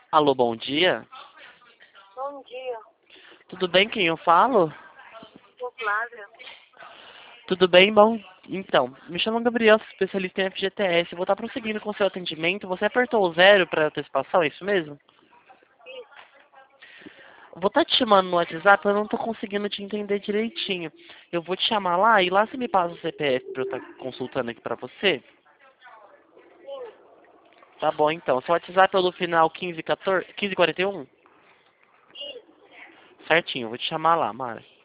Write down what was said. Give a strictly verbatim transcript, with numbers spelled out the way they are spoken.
Alô, bom dia. Bom dia, Tudo bem, quem eu falo? sou Flávia. Tudo bem, bom. Então, me chamo Gabriel, sou especialista em F G T S. Vou estar prosseguindo com o seu atendimento. Você apertou o zero para antecipação, é isso mesmo? Vou estar te chamando no WhatsApp, eu não estou conseguindo te entender direitinho. Eu vou te chamar lá e lá você me passa o C P F para eu estar consultando aqui para você. Tá bom, então. Seu WhatsApp é o do final quinze quatorze, quinze quarenta e um? Certinho, eu vou te chamar lá, Mara.